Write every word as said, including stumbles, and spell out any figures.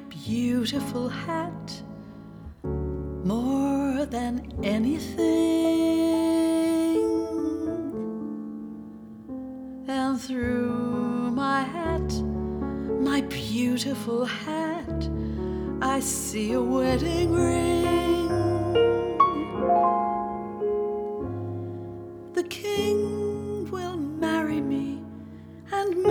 beautiful hat more than anything, and through my hat, my beautiful hat, I see a wedding ring. The king will marry me and